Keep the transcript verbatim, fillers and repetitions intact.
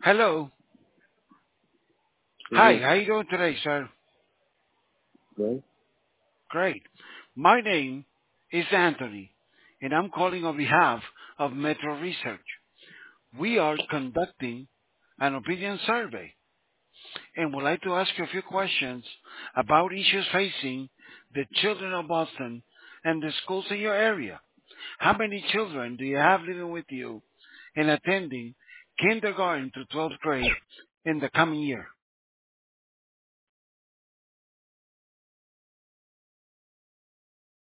Hello. Hi, Yes, how you doing today, sir? right? Great. My name is Anthony, and I'm calling on behalf of Metro Research. We are conducting an opinion survey and would like to ask you a few questions about issues facing the children of Boston and the schools in your area. How many children do you have living with you and attending kindergarten to twelfth grade in the coming year?